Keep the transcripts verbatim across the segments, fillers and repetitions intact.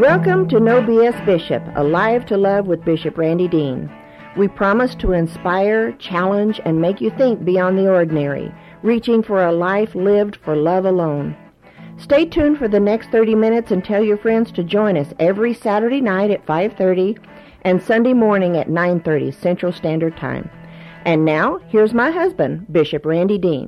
Welcome to No B S Bishop, Alive to Love with Bishop Randy Dean. We promise to inspire, challenge, and make you think beyond the ordinary, reaching for a life lived for love alone. Stay tuned for the next thirty minutes and tell your friends to join us every Saturday night at five thirty and Sunday morning at nine thirty Central Standard Time. And now, here's my husband, Bishop Randy Dean.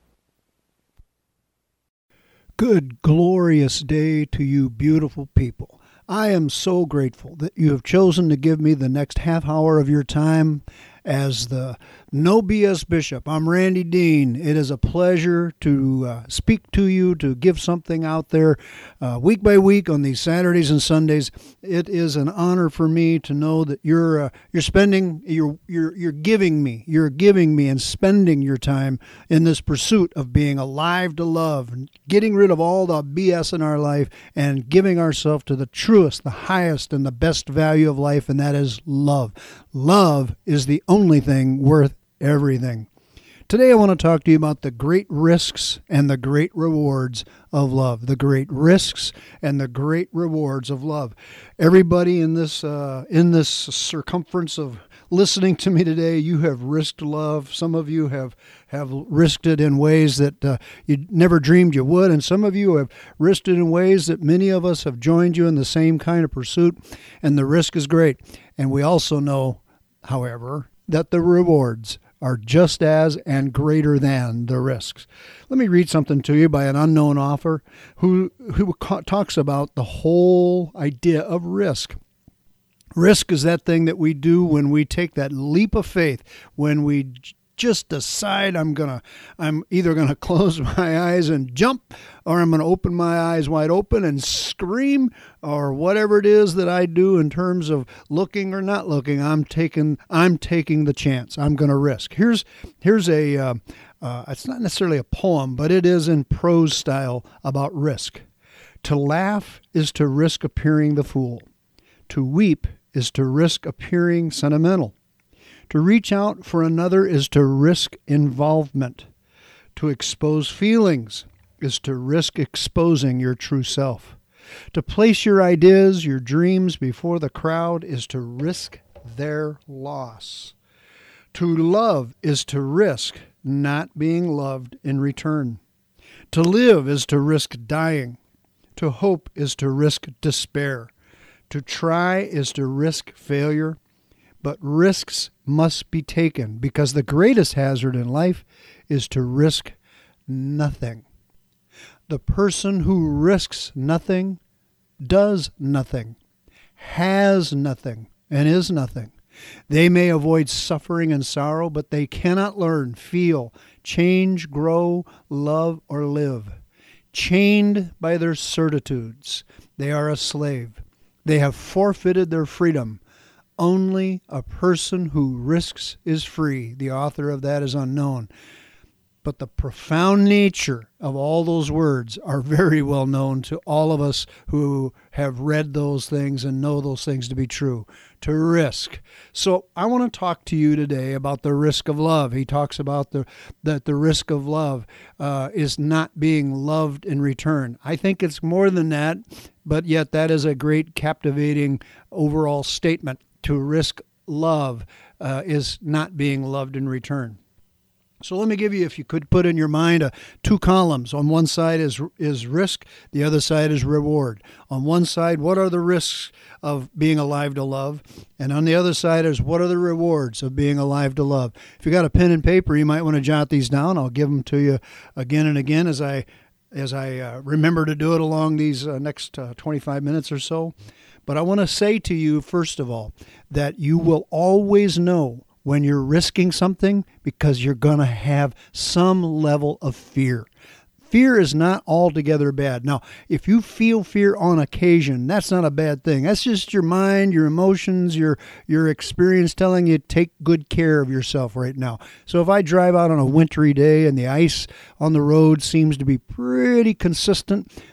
Good, glorious day to you beautiful people. I am so grateful that you have chosen to give me the next half hour of your time as the No B S Bishop. I'm Randy Dean. It is a pleasure to uh, speak to you, to give something out there uh, week by week on these Saturdays and Sundays. It is an honor for me to know that you're uh, you're spending, you're you're you're giving me, you're giving me and spending your time in this pursuit of being alive to love, and getting rid of all the B S in our life and giving ourselves to the truest, the highest, and the best value of life, and that is love. Love is the only thing worth everything. Today I want to talk to you about the great risks and the great rewards of love. The great risks and the great rewards of love. Everybody in this uh, in this circumference of listening to me today, you have risked love. Some of you have, have risked it in ways that uh, you never dreamed you would, and some of you have risked it in ways that many of us have joined you in the same kind of pursuit, and the risk is great. And we also know, however, that the rewards are just as and greater than the risks. Let me read something to you by an unknown author who, who talks about the whole idea of risk. Risk is that thing that we do when we take that leap of faith, when we just decide I'm gonna, I'm either gonna close my eyes and jump, or I'm gonna open my eyes wide open and scream, or whatever it is that I do in terms of looking or not looking. I'm taking, I'm taking the chance. I'm gonna risk. Here's, here's a, uh, uh, it's not necessarily a poem, but it is in prose style about risk. To laugh is to risk appearing the fool. To weep is to risk appearing sentimental. To reach out for another is to risk involvement. To expose feelings is to risk exposing your true self. To place your ideas, your dreams before the crowd is to risk their loss. To love is to risk not being loved in return. To live is to risk dying. To hope is to risk despair. To try is to risk failure. But risks must be taken, because the greatest hazard in life is to risk nothing. The person who risks nothing does nothing, has nothing, and is nothing. They may avoid suffering and sorrow, but they cannot learn, feel, change, grow, love, or live. Chained by their certitudes, they are a slave. They have forfeited their freedom. Only a person who risks is free. The author of that is unknown. But the profound nature of all those words are very well known to all of us who have read those things and know those things to be true. To risk. So I want to talk to you today about the risk of love. He talks about the that the risk of love uh, is not being loved in return. I think it's more than that, but yet that is a great, captivating overall statement. To risk love uh, is not being loved in return. So let me give you, if you could put in your mind, uh, two columns. On one side is is risk, the other side is reward. On one side, what are the risks of being alive to love? And on the other side is, what are the rewards of being alive to love? If you got a pen and paper, you might want to jot these down. I'll give them to you again and again as I as I uh, remember to do it along these uh, next uh, twenty-five minutes or so. But I want to say to you, first of all, that you will always know when you're risking something because you're going to have some level of fear. Fear is not altogether bad. Now, if you feel fear on occasion, that's not a bad thing. That's just your mind, your emotions, your your experience telling you take good care of yourself right now. So if I drive out on a wintry day and the ice on the road seems to be pretty consistent,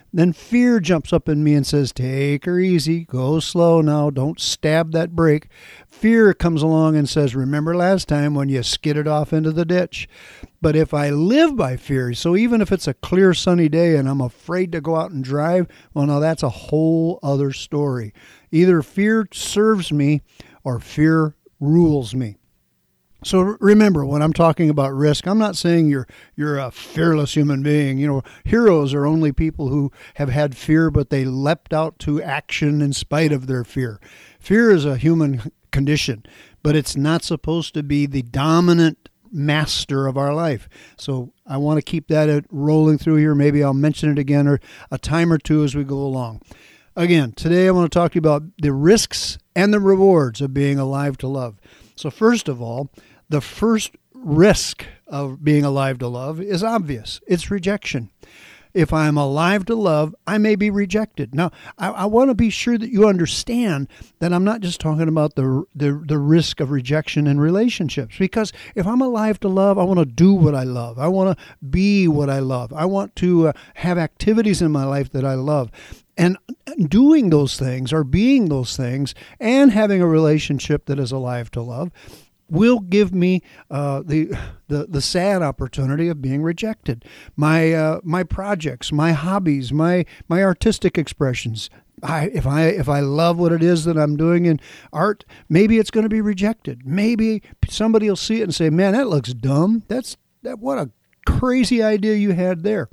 Then fear jumps up in me and says, take her easy, go slow now, don't stab that brake. Fear comes along and says, remember last time when you skidded off into the ditch. But if I live by fear, so even if it's a clear sunny day and I'm afraid to go out and drive, well, now that's a whole other story. Either fear serves me or fear rules me. So remember, when I'm talking about risk, I'm not saying you're you're a fearless human being. You know, heroes are only people who have had fear, but they leapt out to action in spite of their fear. Fear is a human condition, but it's not supposed to be the dominant master of our life. So I want to keep that rolling through here. Maybe I'll mention it again or a time or two as we go along. Again, today I want to talk to you about the risks and the rewards of being alive to love. So first of all, the first risk of being alive to love is obvious. It's rejection. If I'm alive to love, I may be rejected. Now, I, I want to be sure that you understand that I'm not just talking about the, the the risk of rejection in relationships. Because if I'm alive to love, I want to do what I love. I want to be what I love. I want to uh, have activities in my life that I love. And doing those things or being those things and having a relationship that is alive to love will give me uh, the, the the sad opportunity of being rejected. My uh, my projects, my hobbies, my my artistic expressions. I, if I if I love what it is that I'm doing in art, maybe it's going to be rejected. Maybe somebody will see it and say, "Man, that looks dumb. That's that. What a crazy idea you had there."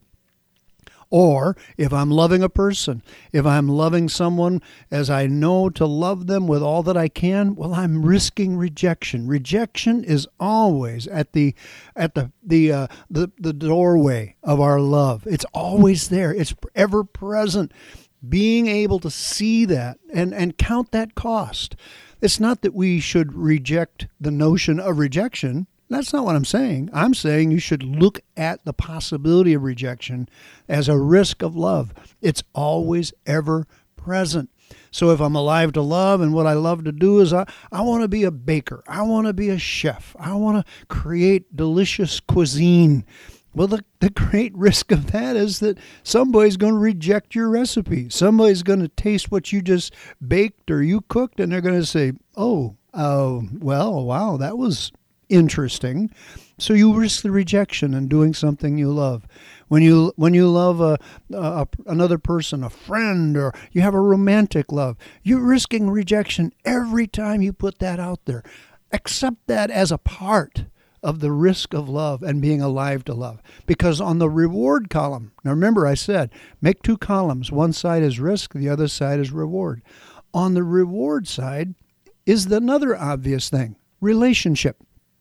Or if I'm loving a person, if I'm loving someone as I know to love them with all that I can, well, I'm risking rejection. Rejection is always at the at the the uh, the, the doorway of our love. It's always there. It's ever present. Being able to see that and, and count that cost. It's not that we should reject the notion of rejection. That's not what I'm saying. I'm saying you should look at the possibility of rejection as a risk of love. It's always ever present. So if I'm alive to love and what I love to do is I, I want to be a baker. I want to be a chef. I want to create delicious cuisine. Well, the, the great risk of that is that somebody's going to reject your recipe. Somebody's going to taste what you just baked or you cooked, and they're going to say, oh, uh, well, wow, that was interesting. So you risk the rejection in doing something you love. When you when you love a, a another person, a friend, or you have a romantic love, you're risking rejection every time you put that out there. Accept that as a part of the risk of love and being alive to love. Because on the reward column, now remember I said, make two columns. One side is risk, the other side is reward. On the reward side is another obvious thing, relationship.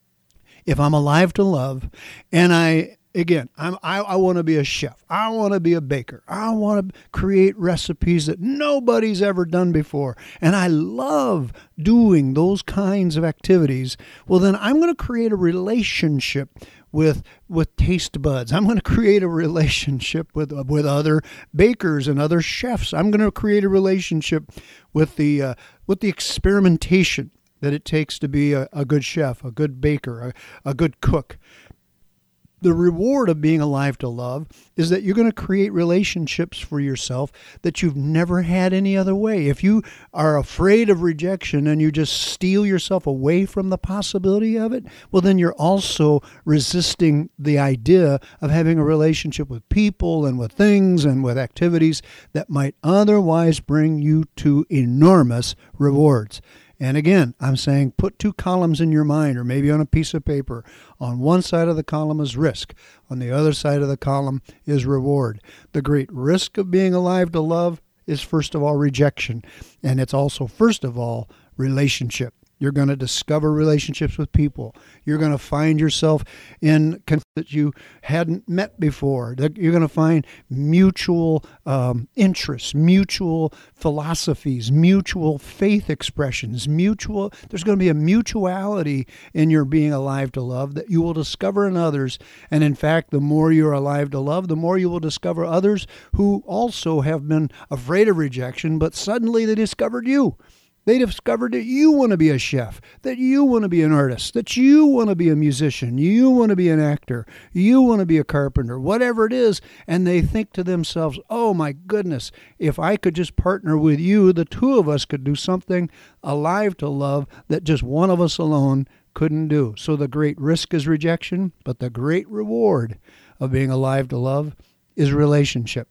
If I'm alive to love, and I, again, I'm, I, I want to be a chef. I want to be a baker. I want to create recipes that nobody's ever done before. And I love doing those kinds of activities. Well, then I'm going to create a relationship with with taste buds. I'm going to create a relationship with with other bakers and other chefs. I'm going to create a relationship with the uh, with the experimentation that it takes to be a, a good chef, a good baker, a, a good cook. The reward of being alive to love is that you're going to create relationships for yourself that you've never had any other way. If you are afraid of rejection and you just steel yourself away from the possibility of it, well, then you're also resisting the idea of having a relationship with people and with things and with activities that might otherwise bring you to enormous rewards. And again, I'm saying put two columns in your mind or maybe on a piece of paper. On one side of the column is risk. On the other side of the column is reward. The great risk of being alive to love is, first of all, rejection. And it's also, first of all, relationship. You're going to discover relationships with people. You're going to find yourself in that you hadn't met before. You're going to find mutual um, interests, mutual philosophies, mutual faith expressions, mutual. There's going to be a mutuality in your being alive to love that you will discover in others. And in fact, the more you're alive to love, the more you will discover others who also have been afraid of rejection, but suddenly they discovered you. They discovered that you want to be a chef, that you want to be an artist, that you want to be a musician, you want to be an actor, you want to be a carpenter, whatever it is. And they think to themselves, oh my goodness, if I could just partner with you, the two of us could do something alive to love that just one of us alone couldn't do. So the great risk is rejection, but the great reward of being alive to love is relationship.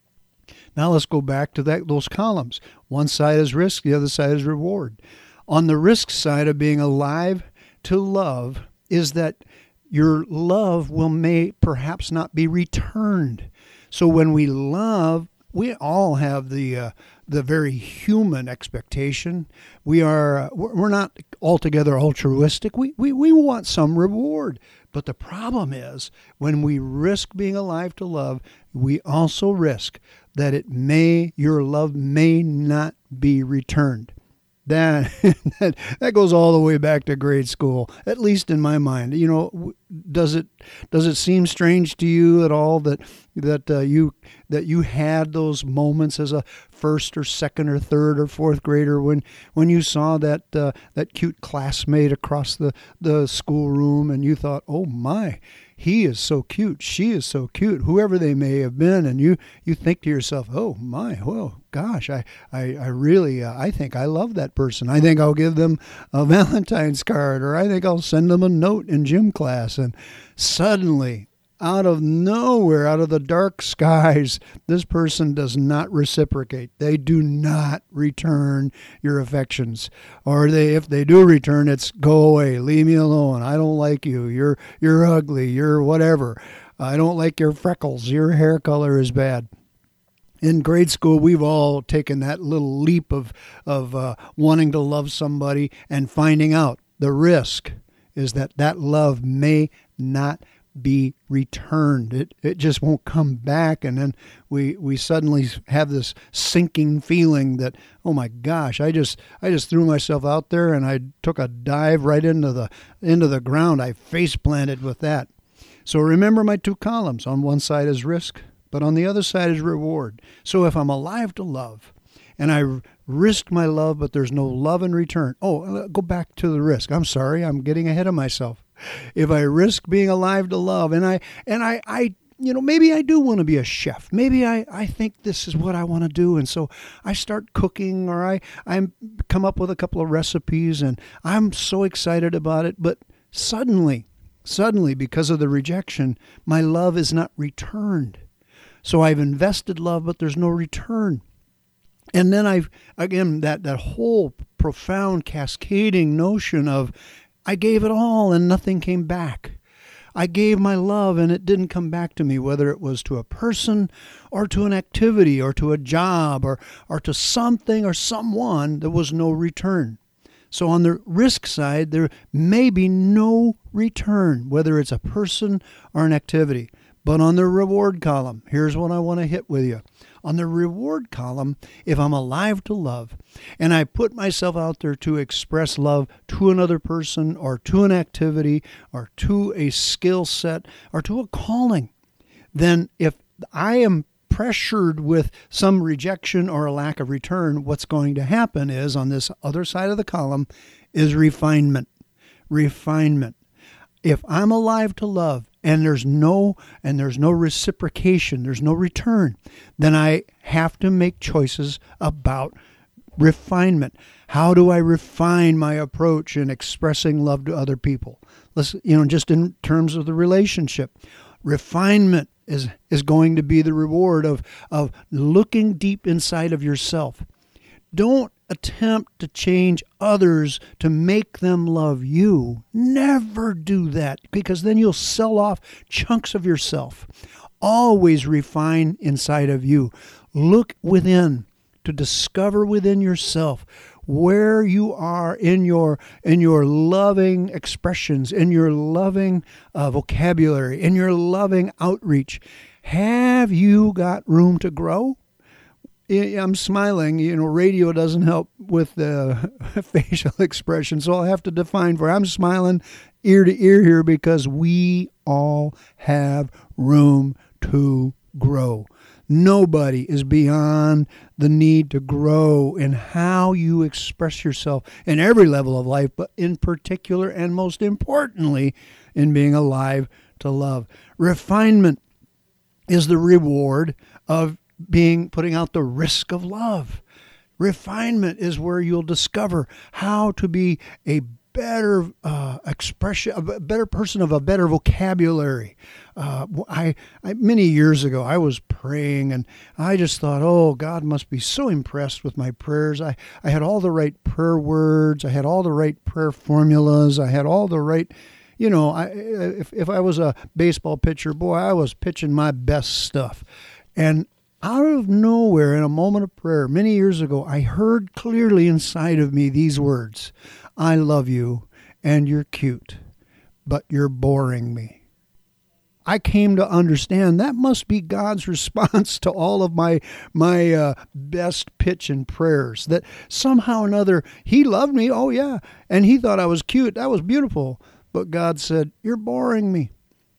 Now let's go back to that those columns. One side is risk, the other side is reward. On the risk side of being alive to love is that your love will may perhaps not be returned. So when we love, we all have the uh, the very human expectation. We are we're not altogether altruistic. We, we we want some reward. But the problem is when we risk being alive to love, we also risk that it may your love may not be returned. That, that that goes all the way back to grade school, at least in my mind. You know, does it does it seem strange to you at all that that uh, you that you had those moments as a first or second or third or fourth grader when when you saw that uh, that cute classmate across the the schoolroom and you thought, oh my, he is so cute, she is so cute, whoever they may have been, and you you think to yourself, oh my, well, gosh, I I, I really uh, I think I love that person. I think I'll give them a Valentine's card, or I think I'll send them a note in gym class. And suddenly, out of nowhere, out of the dark skies, this person does not reciprocate. They do not return your affections. Or they, if they do return, it's go away, leave me alone. I don't like you. You're you're ugly. You're whatever. I don't like your freckles. Your hair color is bad. In grade school, we've all taken that little leap of of uh, wanting to love somebody and finding out the risk is that that love may not be returned. It it just won't come back, and then we we suddenly have this sinking feeling that, oh my gosh, I just I just threw myself out there and I took a dive right into the into the ground. I face planted with that. So remember my two columns. On one side is risk, but on the other side is reward. So if I'm alive to love and I risk my love, but there's no love in return. Oh, go back to the risk. I'm sorry, I'm getting ahead of myself. If I risk being alive to love and I, and I, I, you know, maybe I do want to be a chef. Maybe I, I think this is what I want to do. And so I start cooking, or I, I come up with a couple of recipes and I'm so excited about it. But suddenly, suddenly, because of the rejection, my love is not returned. So I've invested love, but there's no return. And then I've, again, that, that whole profound cascading notion of I gave it all and nothing came back. I gave my love and it didn't come back to me, whether it was to a person or to an activity or to a job or, or to something or someone. There was no return. So on the risk side, there may be no return, whether it's a person or an activity. But on the reward column, here's what I want to hit with you. On the reward column, if I'm alive to love and I put myself out there to express love to another person or to an activity or to a skill set or to a calling, then if I am pressured with some rejection or a lack of return, what's going to happen is on this other side of the column is refinement. Refinement. If I'm alive to love and there's no and there's no reciprocation, there's no return, then I have to make choices about refinement. How do I refine my approach in expressing love to other people? Let's, you know, just in terms of the relationship, refinement is is going to be the reward of of looking deep inside of yourself. Don't attempt to change others to make them love you. Never do that, because then you'll sell off chunks of yourself. Always refine inside of you. Look within to discover within yourself where you are in your in your loving expressions, in your loving uh, vocabulary, in your loving outreach. Have you got room to grow? I'm smiling. You know, radio doesn't help with the facial expression, so I'll have to define for you. I'm smiling ear to ear here because we all have room to grow. Nobody is beyond the need to grow in how you express yourself in every level of life, but in particular and most importantly, in being alive to love. Refinement is the reward of being putting out the risk of love. Refinement is where you'll discover how to be a better uh, expression, a better person of a better vocabulary. Uh, I, I many years ago, I was praying, and I just thought, oh, God must be so impressed with my prayers. I, I had all the right prayer words. I had all the right prayer formulas. I had all the right, you know, I, if, if I was a baseball pitcher, boy, I was pitching my best stuff. And out of nowhere, in a moment of prayer, many years ago, I heard clearly inside of me these words: I love you, and you're cute, but you're boring me. I came to understand that must be God's response to all of my my uh, best pitch and prayers, that somehow or another He loved me, oh yeah, and He thought I was cute, that was beautiful, but God said, you're boring me.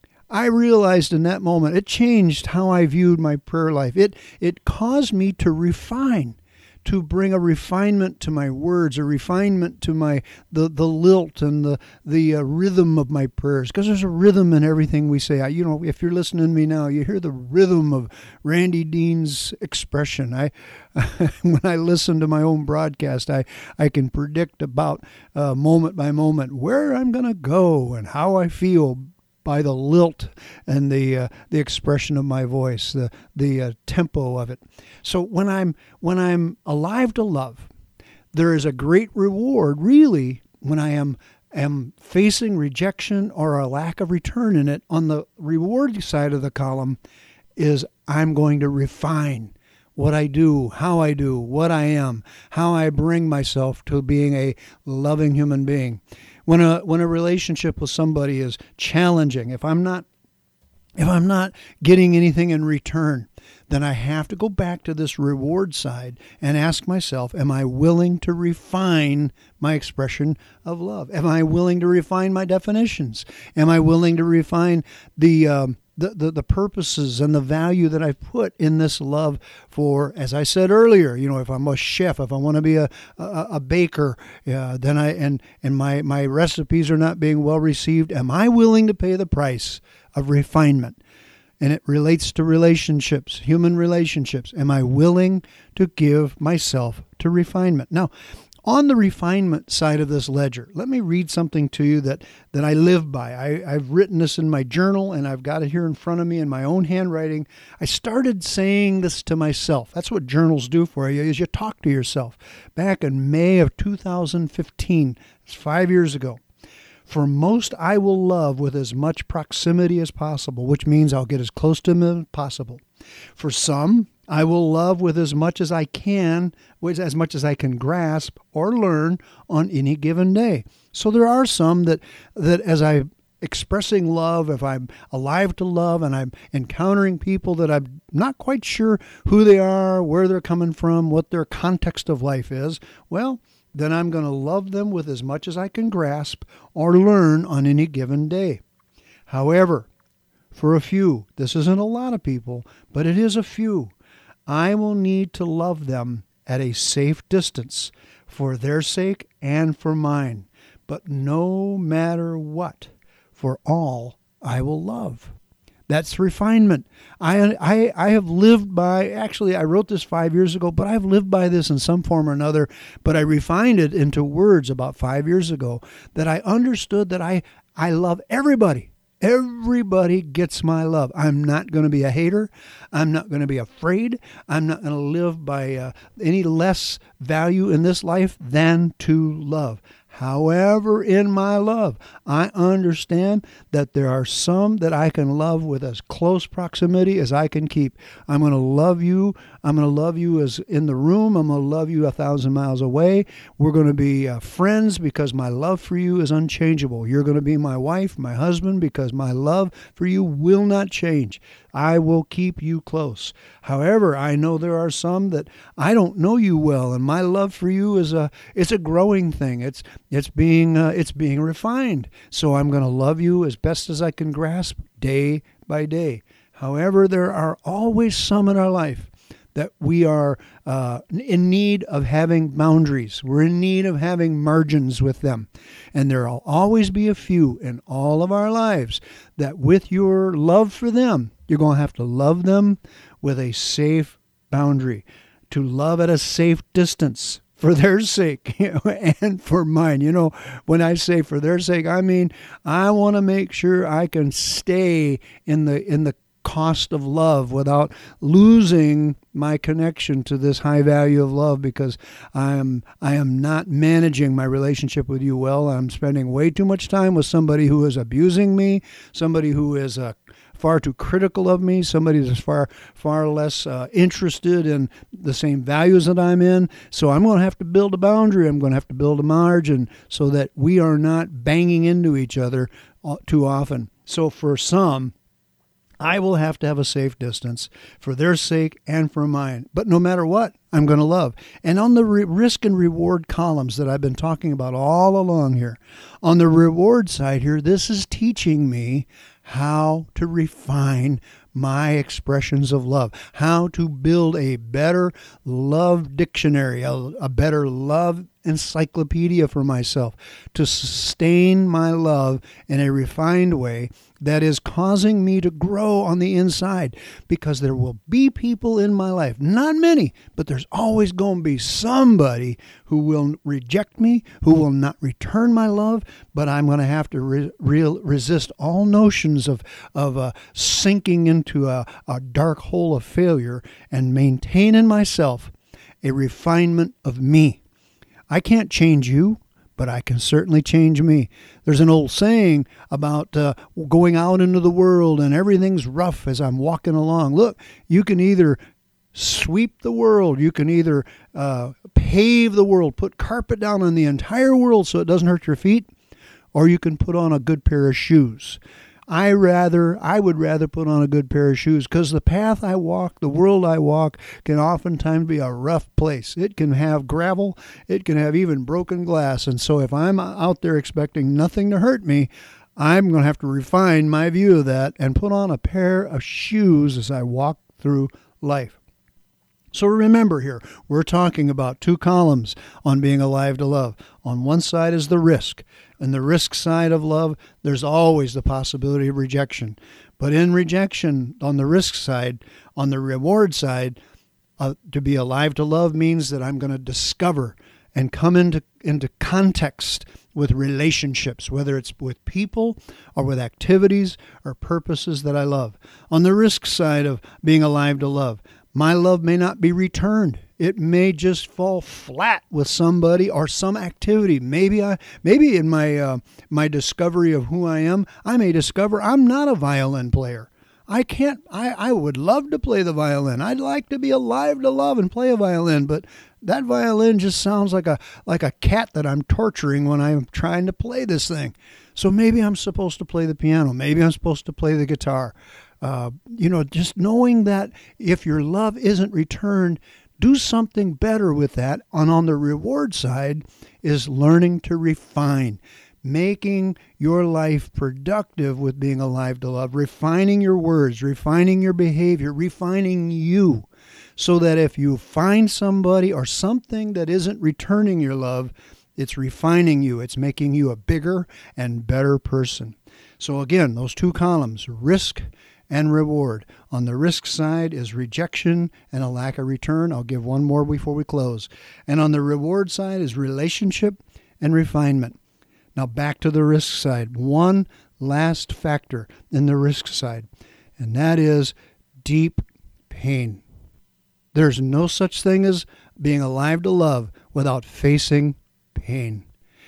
I realized in that moment, it changed how I viewed my prayer life. It it caused me to refine, to bring a refinement to my words, a refinement to my the, the lilt and the the uh, rhythm of my prayers. Because there's a rhythm in everything we say. I, you know, if you're listening to me now, you hear the rhythm of Randy Dean's expression. I when I listen to my own broadcast, I, I can predict about uh, moment by moment where I'm going to go and how I feel by the lilt and the uh, the expression of my voice, the the uh, tempo of it. So when I'm when I'm alive to love, there is a great reward, really, when I am am facing rejection or a lack of return in it. On the reward side of the column is I'm going to refine what I do, how I do, what I am, how I bring myself to being a loving human being. When a when a relationship with somebody is challenging, if I'm not if I'm not getting anything in return, then I have to go back to this reward side and ask myself, am I willing to refine my expression of love? Am I willing to refine my definitions? Am I willing to refine the um, The, the the purposes and the value that I've put in this love for, as I said earlier, you know, if I'm a chef, if I want to be a a, a baker, uh, then I and and my my recipes are not being well received, am I willing to pay the price of refinement? And it relates to relationships, human relationships. Am I willing to give myself to refinement? Now, on the refinement side of this ledger, let me read something to you that, that I live by. I, I've written this in my journal, and I've got it here in front of me in my own handwriting. I started saying this to myself. That's what journals do for you, is you talk to yourself. Back in May of two thousand fifteen, it's five years ago. For most, I will love with as much proximity as possible, which means I'll get as close to them as possible. For some, I will love with as much as I can, with as much as I can grasp or learn on any given day. So there are some that, that as I'm expressing love, if I'm alive to love and I'm encountering people that I'm not quite sure who they are, where they're coming from, what their context of life is, well, then I'm going to love them with as much as I can grasp or learn on any given day. However, for a few, this isn't a lot of people, but it is a few, I will need to love them at a safe distance for their sake and for mine. But no matter what, for all I will love. That's refinement. I, I I have lived by, actually I wrote this five years ago, but I've lived by this in some form or another, but I refined it into words about five years ago, that I understood that I, I love everybody. Everybody gets my love. I'm not going to be a hater. I'm not going to be afraid. I'm not going to live by uh, any less value in this life than to love. However, in my love, I understand that there are some that I can love with as close proximity as I can keep. I'm going to love you. I'm going to love you as in the room. I'm going to love you a thousand miles away. We're going to be uh, friends because my love for you is unchangeable. You're going to be my wife, my husband, because my love for you will not change. I will keep you close. However, I know there are some that I don't know you well, and my love for you is a it's a growing thing. It's it's being uh, it's being refined. So I'm going to love you as best as I can grasp day by day. However, there are always some in our life that we are uh, in need of having boundaries. We're in need of having margins with them. And there will always be a few in all of our lives that with your love for them, you're going to have to love them with a safe boundary, to love at a safe distance for their sake, you know, and for mine. You know, when I say for their sake, I mean I want to make sure I can stay in the in the cost of love without losing my connection to this high value of love, because I am I am not managing my relationship with you well. I'm spending way too much time with somebody who is abusing me, somebody who is uh, far too critical of me, somebody that's far far less uh, interested in the same values that I'm in. So I'm going to have to build a boundary. I'm going to have to build a margin so that we are not banging into each other too often. So for some, I will have to have a safe distance for their sake and for mine. But no matter what, I'm going to love. And on the re- risk and reward columns that I've been talking about all along here, on the reward side here, this is teaching me how to refine my expressions of love, how to build a better love dictionary, a, a better love encyclopedia for myself, to sustain my love in a refined way that is causing me to grow on the inside. Because there will be people in my life, not many, but there's always going to be somebody who will reject me, who will not return my love, but I'm going to have to re- re- resist all notions of, of uh, sinking into a, a dark hole of failure and maintain in myself a refinement of me. I can't change you, but I can certainly change me. There's an old saying about uh, going out into the world and everything's rough as I'm walking along. Look, you can either sweep the world, you can either uh, pave the world, put carpet down on the entire world so it doesn't hurt your feet, or you can put on a good pair of shoes. I rather, I would rather put on a good pair of shoes, because the path I walk, the world I walk, can oftentimes be a rough place. It can have gravel, it can have even broken glass. And so if I'm out there expecting nothing to hurt me, I'm going to have to refine my view of that and put on a pair of shoes as I walk through life. So remember here, we're talking about two columns on being alive to love. On one side is the risk. And the risk side of love, there's always the possibility of rejection. But in rejection, on the risk side, on the reward side, uh, to be alive to love means that I'm going to discover and come into, into context with relationships, whether it's with people or with activities or purposes that I love. On the risk side of being alive to love, my love may not be returned. It may just fall flat with somebody or some activity. Maybe I, maybe in my uh, my discovery of who I am, I may discover I'm not a violin player. I can't. I, I would love to play the violin. I'd like to be alive to love and play a violin, but that violin just sounds like a like a cat that I'm torturing when I'm trying to play this thing. So maybe I'm supposed to play the piano. Maybe I'm supposed to play the guitar. Uh, you know, just knowing that if your love isn't returned, do something better with that. And on the reward side is learning to refine, making your life productive with being alive to love, refining your words, refining your behavior, refining you, so that if you find somebody or something that isn't returning your love, it's refining you. It's making you a bigger and better person. So again, those two columns, risk and reward. On the risk side is rejection and a lack of return. I'll give one more before we close. And on the reward side is relationship and refinement. Now back to the risk side. One last factor in the risk side, and that is deep pain. There's no such thing as being alive to love without facing pain.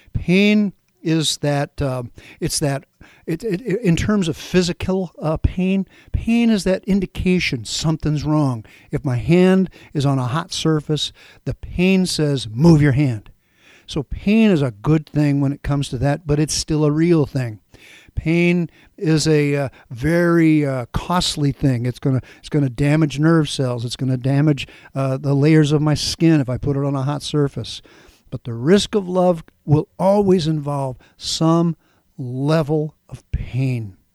Pain is that, uh, it's that, it, it, in terms of physical uh, pain, pain is that indication something's wrong. If my hand is on a hot surface, the pain says, move your hand. So pain is a good thing when it comes to that, but it's still a real thing. Pain is a uh, very uh, costly thing. It's gonna it's gonna damage nerve cells. It's gonna damage uh, the layers of my skin if I put it on a hot surface. But the risk of love will always involve some level of pain,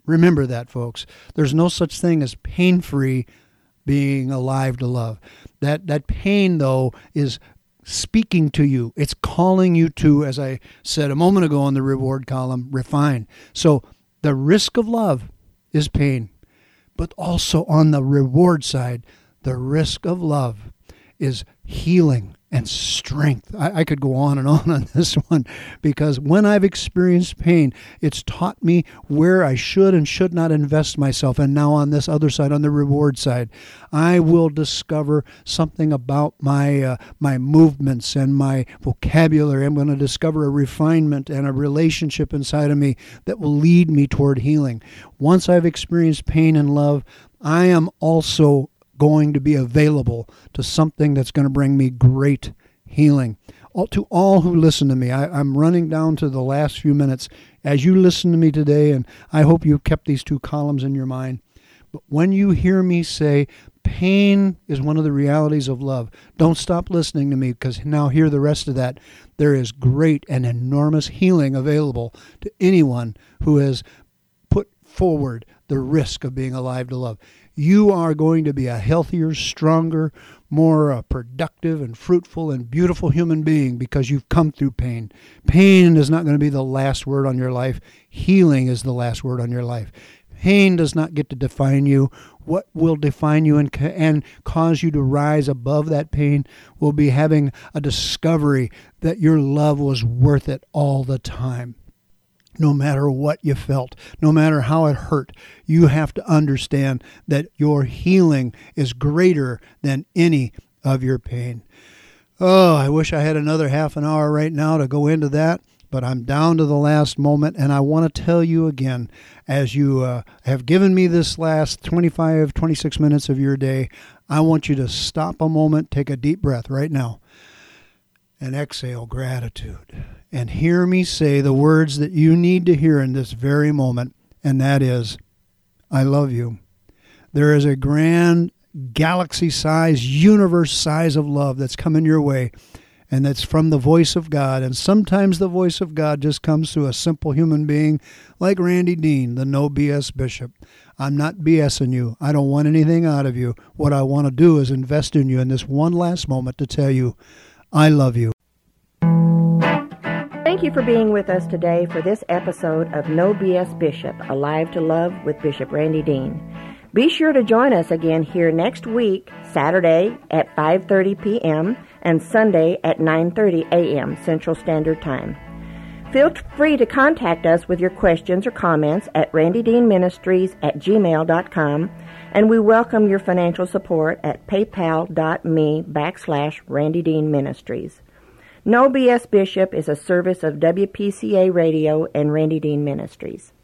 Remember that, folks. There's no such thing as pain-free being alive to love. That that pain, though, is speaking to you. It's calling you to, as I said a moment ago in the reward column, refine. So the risk of love is pain. But also on the reward side, the risk of love is healing and strength. I, I could go on and on on this one, because when I've experienced pain, it's taught me where I should and should not invest myself. And now on this other side, on the reward side, I will discover something about my uh, my movements and my vocabulary. I'm going to discover a refinement and a relationship inside of me that will lead me toward healing. Once I've experienced pain and love, I am also going to be available to something that's going to bring me great healing. All, to all who listen to me, I, I'm running down to the last few minutes. As you listen to me today, and I hope you kept these two columns in your mind, but when you hear me say pain is one of the realities of love, don't stop listening to me, because now hear the rest of that. There is great and enormous healing available to anyone who has put forward the risk of being alive to love. You are going to be a healthier, stronger, more uh, productive and fruitful and beautiful human being because you've come through pain. Pain is not going to be the last word on your life. Healing is the last word on your life. Pain does not get to define you. What will define you and, and cause you to rise above that pain will be having a discovery that your love was worth it all the time. No matter what you felt, no matter how it hurt, you have to understand that your healing is greater than any of your pain. Oh, I wish I had another half an hour right now to go into that, but I'm down to the last moment, and I want to tell you again, as you uh, have given me this last twenty-five, twenty-six minutes of your day, I want you to stop a moment, take a deep breath right now, and exhale gratitude. And hear me say the words that you need to hear in this very moment, and that is, I love you. There is a grand galaxy-size, universe-size of love that's coming your way, and that's from the voice of God. And sometimes the voice of God just comes through a simple human being like Randy Dean, the No B S Bishop. I'm not BSing you. I don't want anything out of you. What I want to do is invest in you in this one last moment to tell you, I love you. Thank you for being with us today for this episode of No B S Bishop, Alive to Love with Bishop Randy Dean. Be sure to join us again here next week, Saturday at five thirty p.m. and Sunday at nine thirty a.m. Central Standard Time. Feel free to contact us with your questions or comments at randydeanministries at gmail dot com, and we welcome your financial support at paypal.me backslash randydeanministries. No B S Bishop is a service of W P C A Radio and Randy Dean Ministries.